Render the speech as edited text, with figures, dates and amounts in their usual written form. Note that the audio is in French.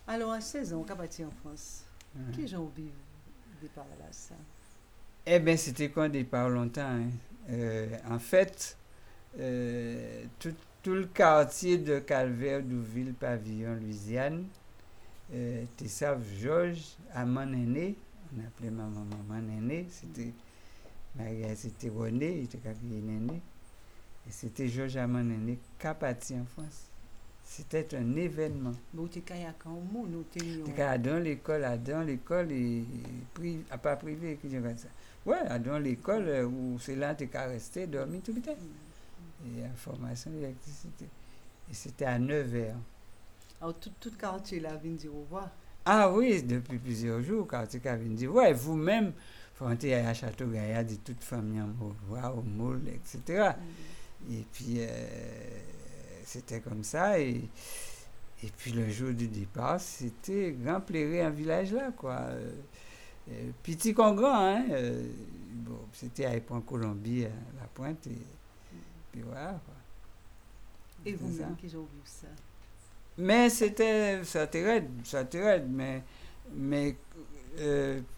Alors, à 16 ans, on est parti en France. Qui j'en vivre départ là, ça? Eh bien, c'était qu'on départ longtemps. Hein. En fait, tout, tout le quartier de Calvaire, Douville, Pavillon, Louisiane, tu sais, Georges, à mon aîné, on appelait ma maman aîné, c'était Maria, c'était René, il était aîné, et c'était Georges à mon aîné qui est parti en France. C'était un événement. Mais tu es kayak en monde, ou tu es Dans l'école, et pas privé, que je vois ça. Ouais, dans l'école, où c'est là que tu es resté, dormi tout le temps. Et information, l'électricité. Et c'était à 9h. Alors, tout quartier là vient dire au revoir. Ah oui, depuis plusieurs jours, quand tu as dit, ouais, vous-même, vous entrez à Château-Gaillard, de toute famille en revoir, au moule, etc. Et puis, c'était comme ça. Et puis, le jour du départ, c'était grand plaisir en village là, quoi. Petit qu'on grand, hein. Bon, c'était à Point-Colombie, à la Pointe, et puis voilà, quoi. Et vous-même, qui j'en vu ça? Mais c'était, ça te raide, mais